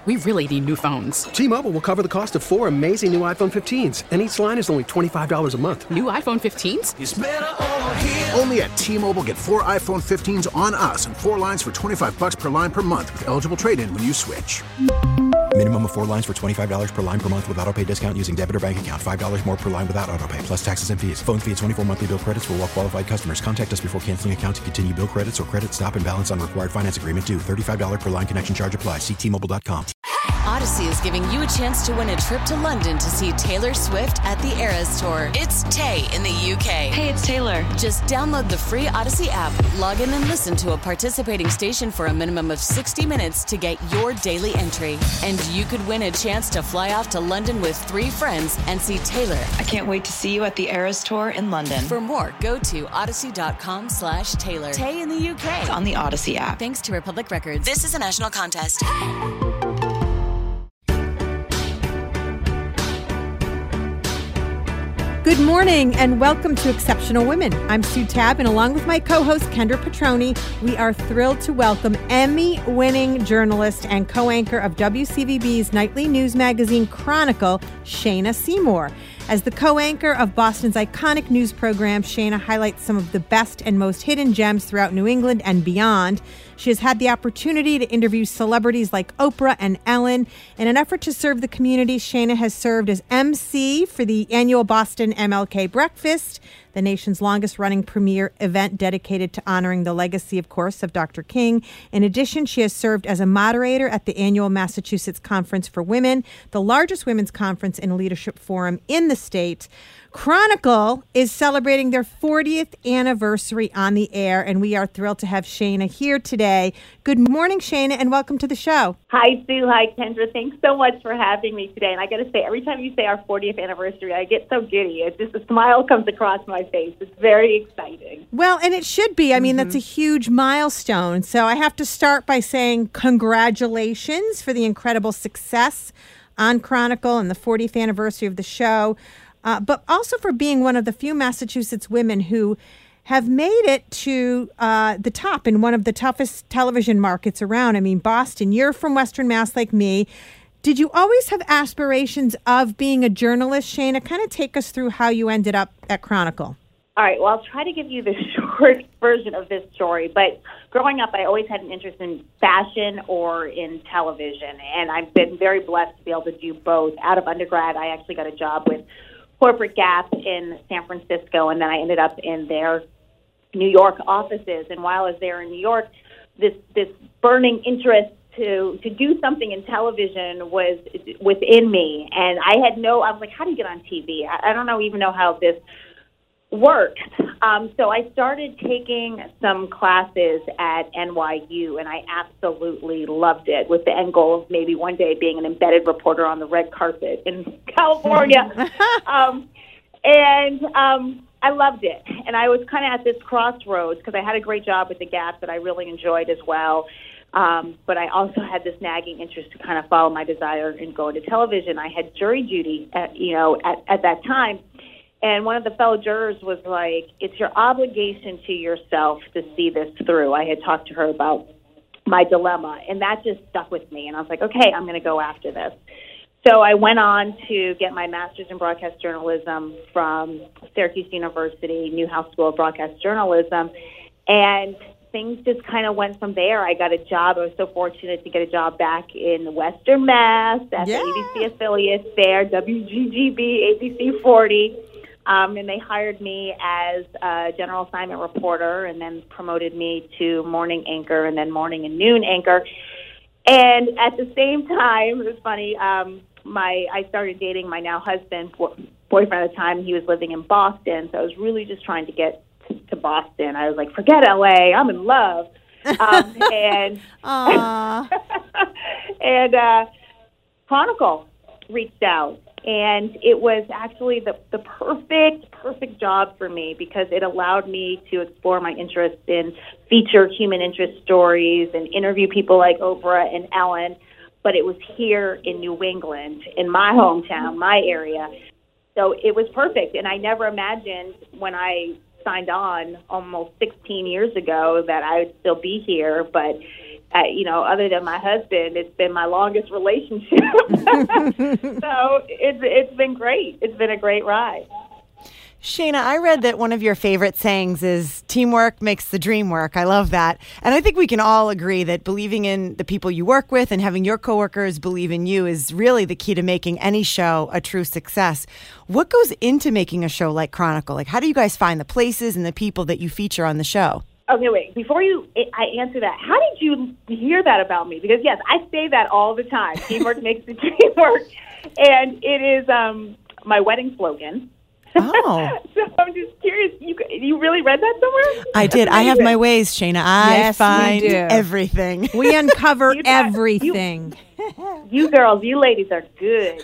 We really need new phones. T-Mobile will cover the cost of 4 amazing new iPhone 15s, and each line is only $25 a month. New iPhone 15s? It's better over here. Only at T-Mobile, get 4 iPhone 15s on us and 4 lines for $25 per line per month with eligible trade-in when you switch. Minimum of 4 lines for $25 per line per month with autopay discount using debit or bank account. $5 more per line without autopay, plus taxes and fees. Phone fee at 24 monthly bill credits for well-qualified customers. Contact us before canceling account to continue bill credits or credit stop and balance on required finance agreement due. $35 per line connection charge applies. See T-Mobile.com. Odyssey is giving you a chance to win a trip to London to see Taylor Swift at the Eras Tour. It's Tay in the UK. Hey, it's Taylor. Just download the free Odyssey app, log in and listen to a participating station for a minimum of 60 minutes to get your daily entry. And you could win a chance to fly off to London with 3 friends and see Taylor. I can't wait to see you at the Eras Tour in London. For more, go to odyssey.com/Taylor. Tay in the UK. It's on the Odyssey app. Thanks to Republic Records. This is a national contest. Good morning and welcome to Exceptional Women. I'm Sue Tabb, and along with my co-host Kendra Petroni, we are thrilled to welcome Emmy-winning journalist and co-anchor of WCVB's nightly news magazine Chronicle, Shayna Seymour. As the co-anchor of Boston's iconic news program, Shayna highlights some of the best and most hidden gems throughout New England and beyond. She has had the opportunity to interview celebrities like Oprah and Ellen. In an effort to serve the community, Shayna has served as MC for the annual Boston MLK Breakfast, the nation's longest-running premier event dedicated to honoring the legacy, of course, of Dr. King. In addition, she has served as a moderator at the annual Massachusetts Conference for Women, the largest women's conference and leadership forum in the state. Chronicle is celebrating their 40th anniversary on the air, and we are thrilled to have Shayna here today. Good morning, Shayna, and welcome to the show. Hi, Sue. Hi, Kendra. Thanks so much for having me today. And I got to say, every time you say our 40th anniversary, I get so giddy. It's just a smile comes across my face. It's very exciting. Well, and it should be. I mean, that's a huge milestone. So I have to start by saying congratulations for the incredible success on Chronicle and the 40th anniversary of the show. But also for being one of the few Massachusetts women who have made it to the top in one of the toughest television markets around. I mean, Boston, you're from Western Mass like me. Did you always have aspirations of being a journalist, Shayna? Kind of take us through how you ended up at Chronicle. All right. Well, I'll try to give you the short version of this story. But growing up, I always had an interest in fashion or in television. And I've been very blessed to be able to do both. Out of undergrad, I actually got a job with Corporate Gap in San Francisco, and then I ended up in their New York offices. And while I was there in New York, this burning interest to do something in television was within me. And I was like, how do you get on TV? I don't even know how this works. So I started taking some classes at NYU, and I absolutely loved it, with the end goal of maybe one day being an embedded reporter on the red carpet in California. I loved it. And I was kind of at this crossroads because I had a great job with the Gap that I really enjoyed as well. But I also had this nagging interest to kind of follow my desire and go into television. I had jury duty at that time. And one of the fellow jurors was like, it's your obligation to yourself to see this through. I had talked to her about my dilemma, and that just stuck with me. And I was like, okay, I'm going to go after this. So I went on to get my master's in broadcast journalism from Syracuse University, Newhouse School of Broadcast Journalism. And things just kind of went from there. I got a job. I was so fortunate to get a job back in Western Mass at the ABC affiliate there, WGGB, ABC 40. And they hired me as a general assignment reporter and then promoted me to morning anchor and then morning and noon anchor. And at the same time, it was funny, I started dating my now husband, boyfriend at the time. He was living in Boston, so I was really just trying to get to Boston. I was like, forget LA, I'm in love. And Chronicle reached out. And it was actually the perfect job for me because it allowed me to explore my interest in feature human interest stories and interview people like Oprah and Ellen. But it was here in New England, in my hometown, my area. So it was perfect. And I never imagined when I signed on almost 16 years ago that I would still be here. But other than my husband, it's been my longest relationship. So it's been great. It's been a great ride. Shayna, I read that one of your favorite sayings is teamwork makes the dream work. I love that. And I think we can all agree that believing in the people you work with and having your coworkers believe in you is really the key to making any show a true success. What goes into making a show like Chronicle? Like, how do you guys find the places and the people that you feature on the show? Okay, wait. Before I answer that, how did you hear that about me? Because, yes, I say that all the time. Teamwork makes the dream work. And it is my wedding slogan. Oh. So I'm just curious. You really read that somewhere? I did. I have my ways, Shayna. I find we do. everything. We uncover everything. You girls, you ladies are good.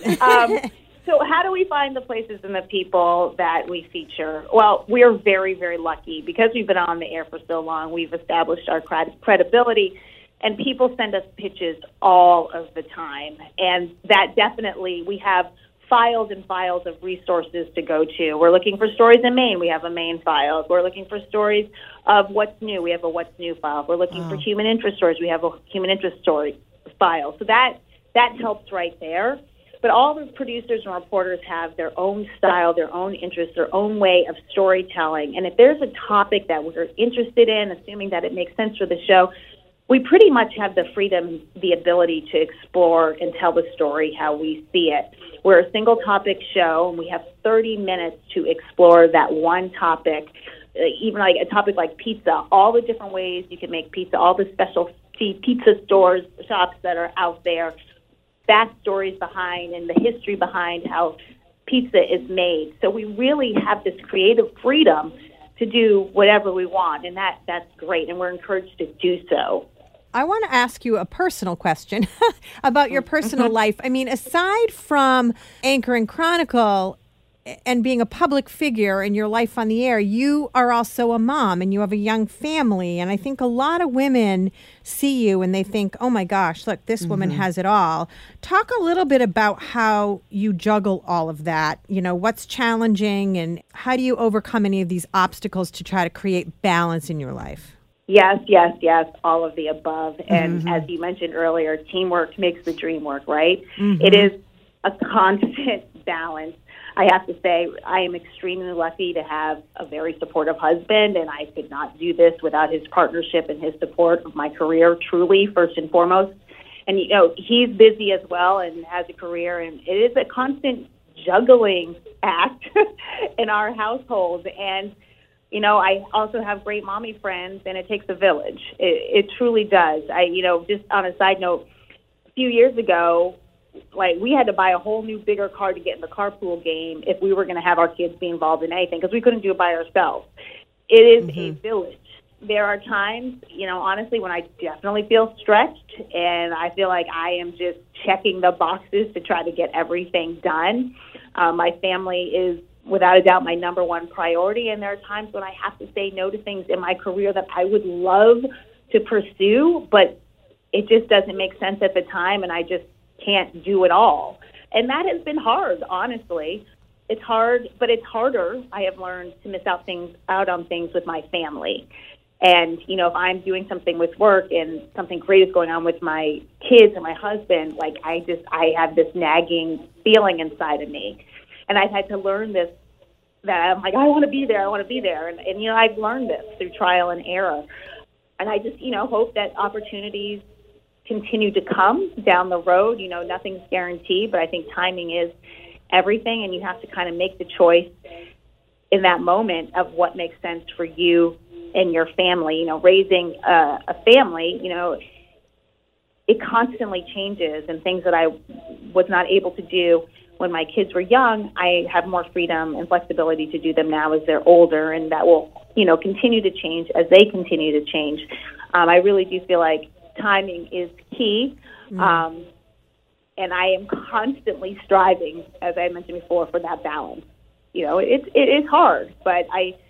So how do we find the places and the people that we feature? Well, we are very, very lucky. Because we've been on the air for so long, we've established our credibility, and people send us pitches all of the time. And that definitely, we have files and files of resources to go to. We're looking for stories in Maine. We have a Maine file. We're looking for stories of what's new. We have a what's new file. We're looking for human interest stories. We have a human interest story file. So that helps right there. But all the producers and reporters have their own style, their own interests, their own way of storytelling. And if there's a topic that we're interested in, assuming that it makes sense for the show, we pretty much have the freedom, the ability to explore and tell the story how we see it. We're a single topic show, and we have 30 minutes to explore that one topic, even like a topic like pizza, all the different ways you can make pizza, all the specialty pizza shops that are out there, backstories behind and the history behind how pizza is made. So we really have this creative freedom to do whatever we want, and that's great, and we're encouraged to do so. I want to ask you a personal question about your personal life. I mean, aside from anchoring Chronicle and being a public figure in your life on the air, you are also a mom and you have a young family. And I think a lot of women see you and they think, oh my gosh, look, this woman has it all. Talk a little bit about how you juggle all of that. You know, what's challenging and how do you overcome any of these obstacles to try to create balance in your life? Yes, all of the above. And as you mentioned earlier, teamwork makes the dream work, right? It is a constant balance. I have to say, I am extremely lucky to have a very supportive husband, and I could not do this without his partnership and his support of my career, truly, first and foremost. And, you know, he's busy as well and has a career, and it is a constant juggling act in our household. And you know, I also have great mommy friends, and it takes a village. It truly does. Just on a side note, a few years ago, like, we had to buy a whole new, bigger car to get in the carpool game if we were going to have our kids be involved in anything, because we couldn't do it by ourselves. It is a village. There are times, you know, honestly, when I definitely feel stretched, and I feel like I am just checking the boxes to try to get everything done. My family is, without a doubt, my number one priority, and there are times when I have to say no to things in my career that I would love to pursue, but it just doesn't make sense at the time, and I just can't do it all. And that has been hard, honestly. It's hard, but it's harder, I have learned, to miss out on things with my family. And, you know, if I'm doing something with work and something great is going on with my kids and my husband, like, I have this nagging feeling inside of me. And I've had to learn this, that I'm like, I want to be there. And, you know, I've learned this through trial and error. And I just, you know, hope that opportunities continue to come down the road. You know, nothing's guaranteed, but I think timing is everything. And you have to kind of make the choice in that moment of what makes sense for you and your family. You know, raising a family, you know, it constantly changes, and things that I was not able to do when my kids were young, I have more freedom and flexibility to do them now as they're older, and that will, you know, continue to change as they continue to change. I really do feel like timing is key, and I am constantly striving, as I mentioned before, for that balance. You know, it is hard, but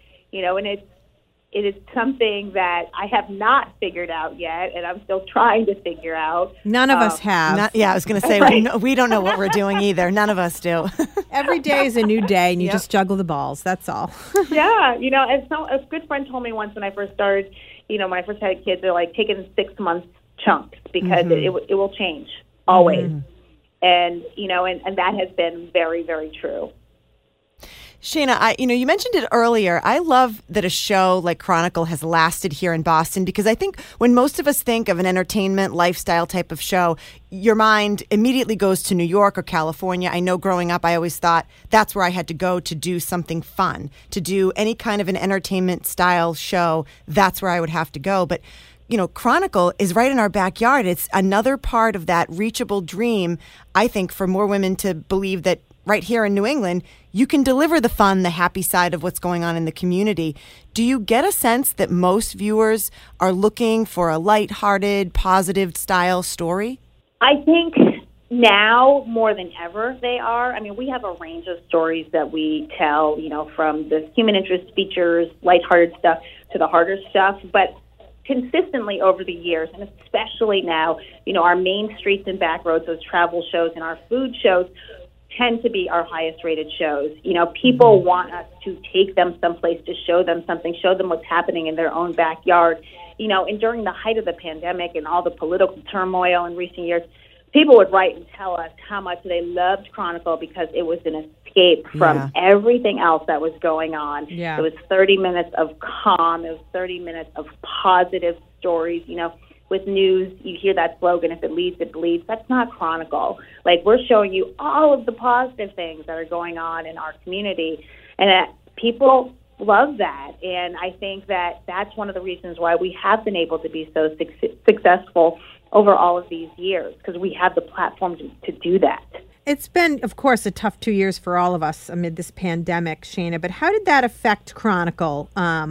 it is something that I have not figured out yet, and I'm still trying to figure out. None of us have. I was going to say, right. we don't know what we're doing either. None of us do. Every day is a new day, and you just juggle the balls. That's all. Yeah. You know, as a good friend told me once when I first started, you know, when I first had kids, they're like taking 6 months chunks because it will change always. And, and that has been very, very true. Shana, you mentioned it earlier. I love that a show like Chronicle has lasted here in Boston because I think when most of us think of an entertainment lifestyle type of show, your mind immediately goes to New York or California. I know growing up, I always thought that's where I had to go to do something fun, to do any kind of an entertainment style show. That's where I would have to go. But Chronicle is right in our backyard. It's another part of that reachable dream, I think, for more women to believe that right here in New England, you can deliver the fun, the happy side of what's going on in the community. Do you get a sense that most viewers are looking for a lighthearted, positive style story? I think now more than ever they are. I mean, we have a range of stories that we tell, from the human interest features, lighthearted stuff, to the harder stuff. But consistently over the years, and especially now, our main streets and back roads, those travel shows and our food shows, tend to be our highest rated shows. People want us to take them someplace to show them something, show them what's happening in their own backyard. And during the height of the pandemic and all the political turmoil in recent years, people would write and tell us how much they loved Chronicle because it was an escape from everything else that was going on. Yeah. It was 30 minutes of calm. It was 30 minutes of positive stories. With news, you hear that slogan, if it leads, it bleeds. That's not Chronicle. Like, we're showing you all of the positive things that are going on in our community, and people love that. And I think that that's one of the reasons why we have been able to be so successful over all of these years, because we have the platform to do that. It's been, of course, a tough 2 years for all of us amid this pandemic, Shana, but how did that affect Chronicle?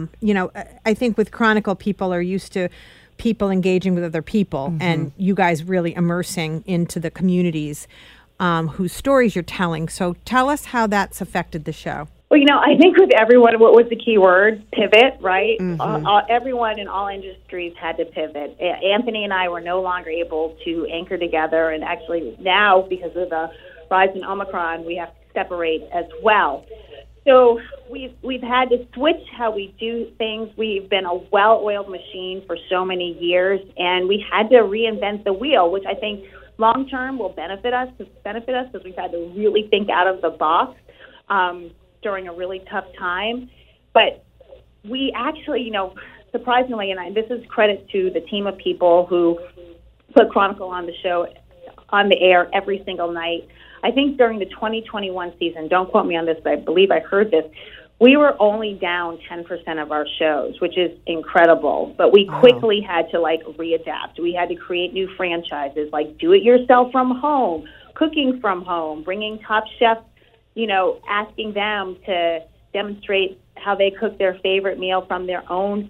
I think with Chronicle, people are used to people engaging with other people, and you guys really immersing into the communities whose stories you're telling. So tell us how that's affected the show. Well, I think with everyone, what was the key word? Pivot, right? Everyone in all industries had to pivot. Anthony and I were no longer able to anchor together, and actually now, because of the rise in Omicron, we have to separate as well. So we've had to switch how we do things. We've been a well-oiled machine for so many years, and we had to reinvent the wheel, which I think long-term will benefit us because we've had to really think out of the box during a really tough time. But we actually, surprisingly, and this is credit to the team of people who put Chronicle on the air every single night. I think during the 2021 season, don't quote me on this, but I believe I heard this, we were only down 10% of our shows, which is incredible. But we quickly had to, readapt. We had to create new franchises, like do-it-yourself from home, cooking from home, bringing top chefs, asking them to demonstrate how they cook their favorite meal from their own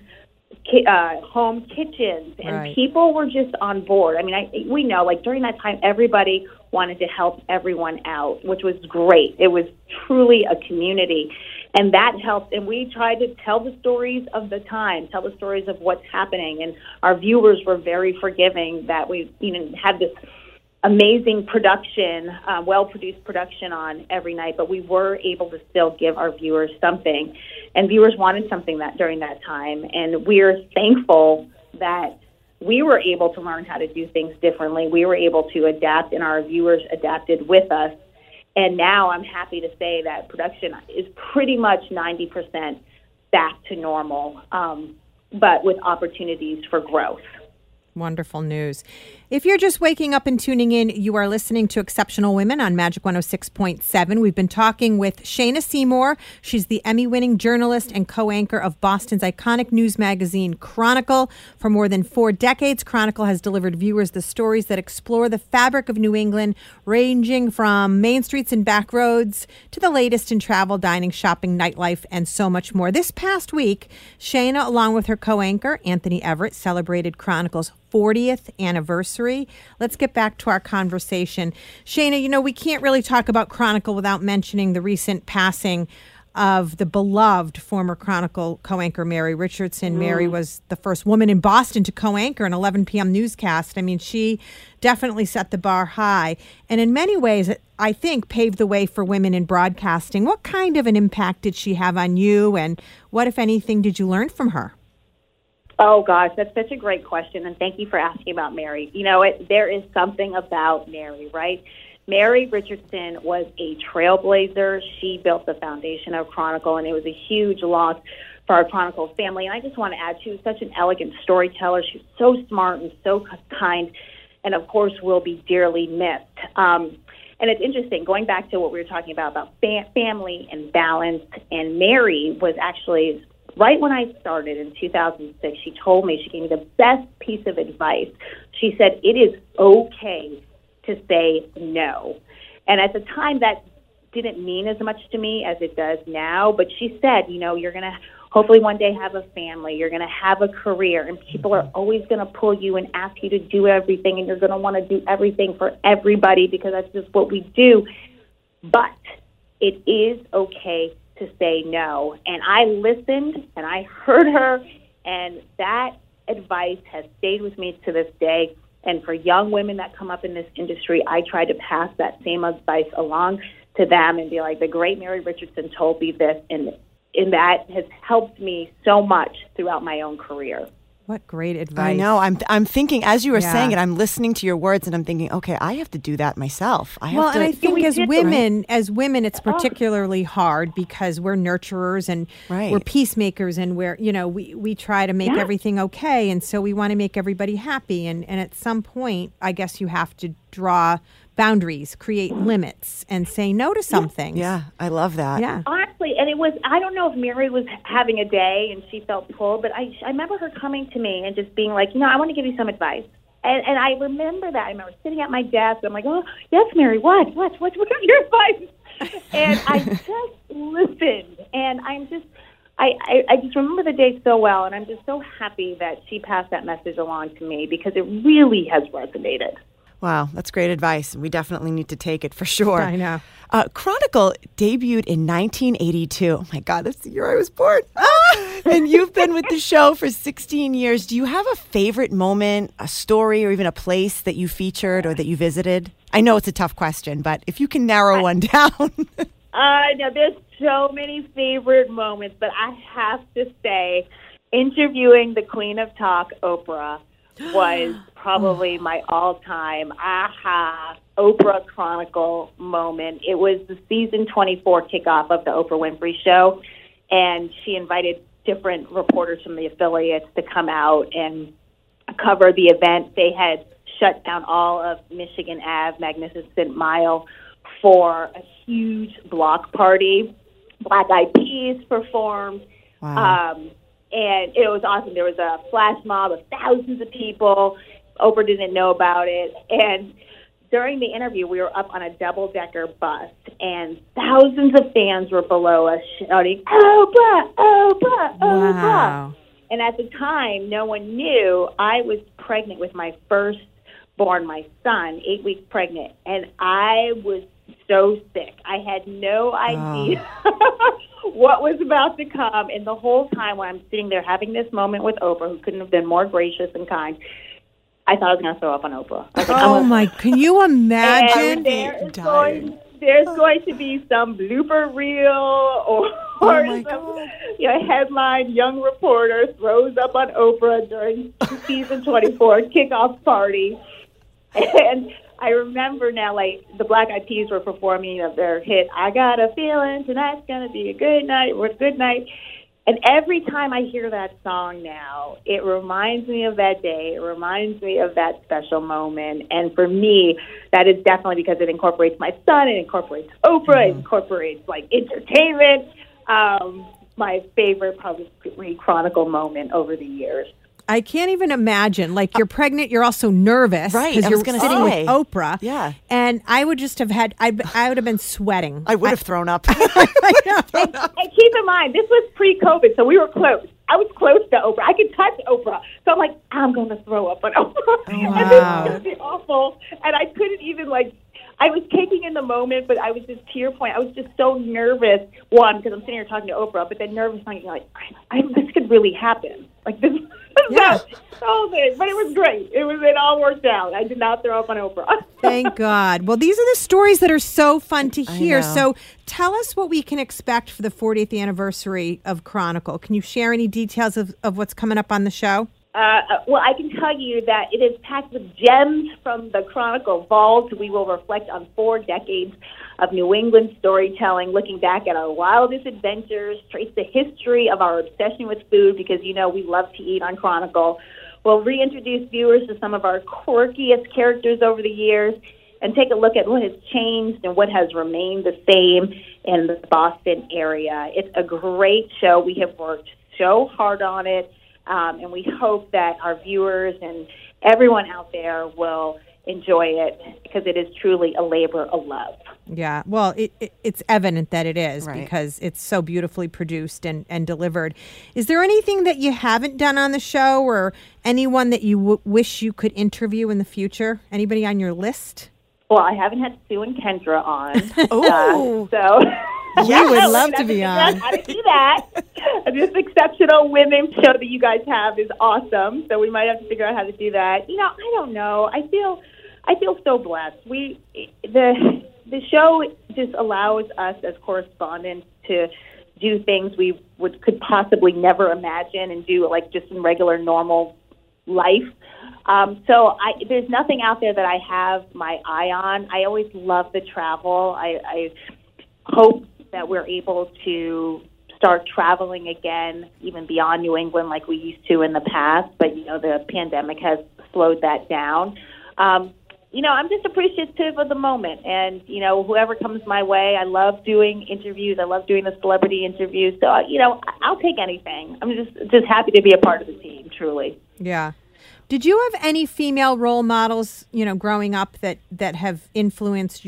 home kitchens. And people were just on board. I mean, we know, during that time, everybody wanted to help everyone out, which was great. It was truly a community, and that helped. And we tried to tell the stories of the time, tell the stories of what's happening, and our viewers were very forgiving that we had this amazing production, well-produced production on every night, but we were able to still give our viewers something, and viewers wanted something that during that time, and we're thankful that we were able to learn how to do things differently. We were able to adapt, and our viewers adapted with us. And now I'm happy to say that production is pretty much 90% back to normal, but with opportunities for growth. Wonderful news. If you're just waking up and tuning in, you are listening to Exceptional Women on Magic 106.7. We've been talking with Shana Seymour. She's the Emmy-winning journalist and co-anchor of Boston's iconic news magazine, Chronicle. For more than 4 decades, Chronicle has delivered viewers the stories that explore the fabric of New England, ranging from main streets and back roads to the latest in travel, dining, shopping, nightlife, and so much more. This past week, Shana, along with her co-anchor, Anthony Everett, celebrated Chronicle's 40th anniversary. Let's get back to our conversation. Shana, we can't really talk about Chronicle without mentioning the recent passing of the beloved former Chronicle co-anchor Mary Richardson. Mary was the first woman in Boston to co-anchor an 11 p.m. newscast. I mean, she definitely set the bar high, and in many ways, I think, paved the way for women in broadcasting. What kind of an impact did she have on you, and what, if anything, did you learn from her? Oh, gosh, that's such a great question, and thank you for asking about Mary. You know, there is something about Mary, right? Mary Richardson was a trailblazer. She built the foundation of Chronicle, and it was a huge loss for our Chronicle family. And I just want to add, she was such an elegant storyteller. She was so smart and so kind, and, of course, will be dearly missed. And it's interesting, going back to what we were talking about family and balance, and Mary was actually, right when I started in 2006, she told me, she gave me the best piece of advice. She said, it is okay to say no. And at the time, that didn't mean as much to me as it does now, but she said, you know, you're going to hopefully one day have a family, you're going to have a career, and people are always going to pull you and ask you to do everything, and you're going to want to do everything for everybody because that's just what we do. But it is okay to say no. And I listened, and I heard her, and that advice has stayed with me to this day. And for young women that come up in this industry, I try to pass that same advice along to them and be like, the great Mary Richardson told me this, and that has helped me so much throughout my own career. What great advice. I know. I'm thinking, as you were saying it, I'm listening to your words, and I'm thinking, okay, I have to do that myself. And I think as women, it's particularly hard because we're nurturers and we're peacemakers, and we try to make everything okay, and so we want to make everybody happy. And at some point, I guess you have to draw boundaries, create limits, and say no to some things. Yeah, I love that. Yeah. Honestly, and it was, I don't know if Mary was having a day and she felt pulled, but I remember her coming to me and just being like, I want to give you some advice. And I remember that. I remember sitting at my desk. I'm like, oh, yes, Mary, what is your advice? And I just listened. And I'm just, I just remember the day so well. And I'm just so happy that she passed that message along to me because it really has resonated. Wow, that's great advice. We definitely need to take it for sure. I know. Chronicle debuted in 1982. Oh, my God, that's the year I was born. And you've been with the show for 16 years. Do you have a favorite moment, a story, or even a place that you featured or that you visited? I know it's a tough question, but if you can narrow one down. No, there's so many favorite moments, but I have to say, interviewing the Queen of Talk, Oprah, was probably my all-time Oprah Chronicle moment. It was the season 24 kickoff of the Oprah Winfrey Show, and she invited different reporters from the affiliates to come out and cover the event. They had shut down all of Michigan Ave, Magnificent Mile, for a huge block party. Black Eyed Peas performed. Wow. And it was awesome. There was a flash mob of thousands of people. Oprah didn't know about it. And during the interview, we were up on a double-decker bus, and thousands of fans were below us shouting, Oprah, Oprah, Oprah. Wow. And at the time, no one knew I was pregnant with my firstborn, my son, 8 weeks pregnant. And I was so sick. I had no idea what was about to come. And the whole time when I'm sitting there having this moment with Oprah, who couldn't have been more gracious and kind, I thought I was going to throw up on Oprah. I was like, can you imagine? There's going to be some blooper reel or some headline, young reporter throws up on Oprah during season 24 kickoff party. And I remember now, like, the Black Eyed Peas were performing their hit, I Got a Feeling Tonight's Gonna Be a Good Night, or Good Night. And every time I hear that song now, it reminds me of that day. It reminds me of that special moment. And for me, that is definitely because it incorporates my son, it incorporates Oprah, it incorporates, like, entertainment. My favorite probably Chronicle moment over the years. I can't even imagine. Like, you're pregnant, you're also nervous. Right. Because you're sitting with say. Oprah. Yeah. And I would just have had, I would have been sweating. I would have thrown up. And keep in mind, this was pre-COVID, so we were close. I was close to Oprah. I could touch Oprah. So I'm like, I'm going to throw up on Oprah. Wow. And this is going to be awful. And I couldn't even, I was taking in the moment, but I was just, to your point, I was just so nervous. One, because I'm sitting here talking to Oprah, but then nervous, like this could really happen. Like this. Yeah. But it was great. It all worked out. I did not throw up on Oprah. Thank God. Well, these are the stories that are so fun to hear. know. So tell us what we can expect for the 40th anniversary of Chronicle. Can you share any details of what's coming up on the show? Well, I can tell you that it is packed with gems from the Chronicle vault. We will reflect on 4 decades of New England storytelling, looking back at our wildest adventures, trace the history of our obsession with food, because, we love to eat on Chronicle. We'll reintroduce viewers to some of our quirkiest characters over the years and take a look at what has changed and what has remained the same in the Boston area. It's a great show. We have worked so hard on it. And we hope that our viewers and everyone out there will enjoy it, because it is truly a labor of love. Yeah, well, it's evident that it is, Right. because it's so beautifully produced and delivered. Is there anything that you haven't done on the show, or anyone that you wish you could interview in the future? Anybody on your list? Well, I haven't had Sue and Kendra on. Oh. So... We would love to be on. How to do that. This exceptional women show that you guys have is awesome. So we might have to figure out how to do that. I don't know. I feel so blessed. The show just allows us as correspondents to do things we could possibly never imagine and do, like, just in regular normal life. So there's nothing out there that I have my eye on. I always love the travel. I hope that we're able to start traveling again, even beyond New England like we used to in the past. But, the pandemic has slowed that down. I'm just appreciative of the moment. And, whoever comes my way, I love doing interviews. I love doing the celebrity interviews. So, I'll take anything. I'm just happy to be a part of the team, truly. Yeah. Did you have any female role models, growing up that have influenced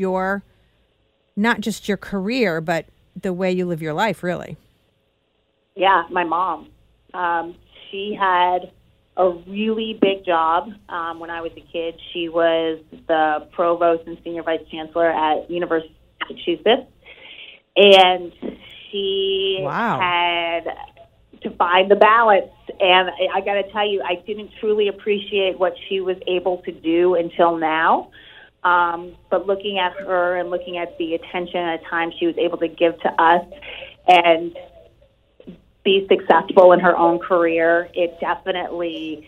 not just your career, but the way you live your life, really? Yeah, my mom. She had a really big job when I was a kid. She was the provost and senior vice chancellor at University of Massachusetts. And she had to find the ballots. And I got to tell you, I didn't truly appreciate what she was able to do until now. But looking at her and looking at the attention and time she was able to give to us and be successful in her own career, it definitely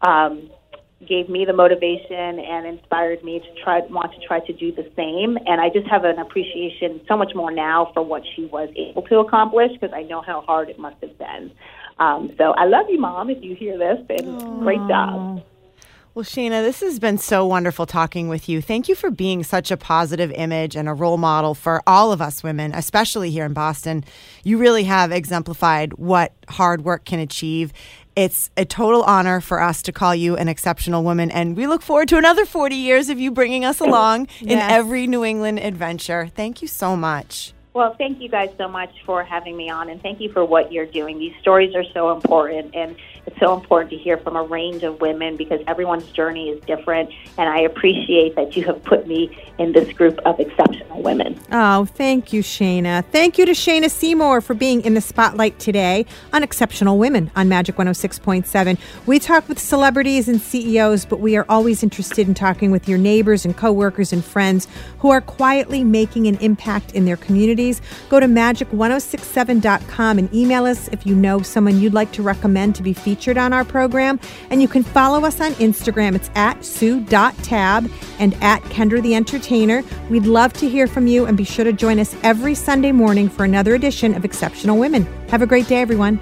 gave me the motivation and inspired me to want to try to do the same. And I just have an appreciation so much more now for what she was able to accomplish, because I know how hard it must have been. So I love you, Mom, if you hear this, and great job. Well, Shana, this has been so wonderful talking with you. Thank you for being such a positive image and a role model for all of us women, especially here in Boston. You really have exemplified what hard work can achieve. It's a total honor for us to call you an exceptional woman, and we look forward to another 40 years of you bringing us along in every New England adventure. Thank you so much. Well, thank you guys so much for having me on, and thank you for what you're doing. These stories are so important, and it's so important to hear from a range of women, because everyone's journey is different, and I appreciate that you have put me in this group of exceptional women. Oh, thank you, Shana. Thank you to Shana Seymour for being in the spotlight today on Exceptional Women on Magic 106.7. We talk with celebrities and CEOs, but we are always interested in talking with your neighbors and coworkers and friends who are quietly making an impact in their communities. Go to magic1067.com and email us if you know someone you'd like to recommend to be featured on our program. And you can follow us on Instagram. It's at sue.tab and at Kendra the Entertainer. We'd love to hear from you, and be sure to join us every Sunday morning for another edition of Exceptional Women. Have a great day, everyone.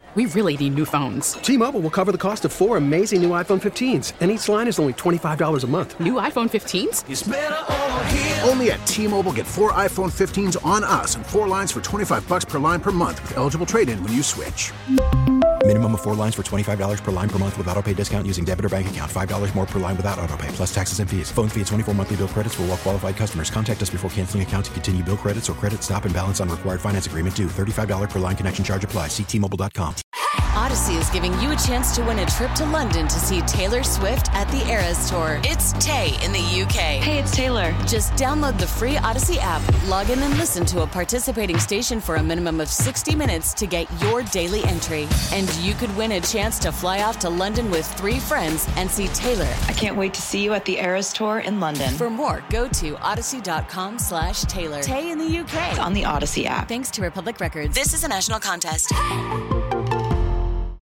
We really need new phones. T-Mobile will cover the cost of 4 amazing new iPhone 15s, and each line is only $25 a month. New iPhone 15s? It's better over here. Only at T-Mobile, get 4 iPhone 15s on us and 4 lines for $25 per line per month with eligible trade-in when you switch. Minimum of 4 lines for $25 per line per month with autopay discount using debit or bank account. $5 more per line without autopay, plus taxes and fees. Phone fee at 24 monthly bill credits for well-qualified customers. Contact us before canceling account to continue bill credits or credit stop and balance on required finance agreement due. $35 per line connection charge applies. See T-Mobile.com. Odyssey is giving you a chance to win a trip to London to see Taylor Swift at the Eras Tour. It's Tay in the UK. Hey, it's Taylor. Just download the free Odyssey app, log in and listen to a participating station for a minimum of 60 minutes to get your daily entry. And you could win a chance to fly off to London with 3 friends and see Taylor. I can't wait to see you at the Eras Tour in London. For more, go to odyssey.com/Taylor. Tay in the UK. It's on the Odyssey app. Thanks to Republic Records. This is a national contest.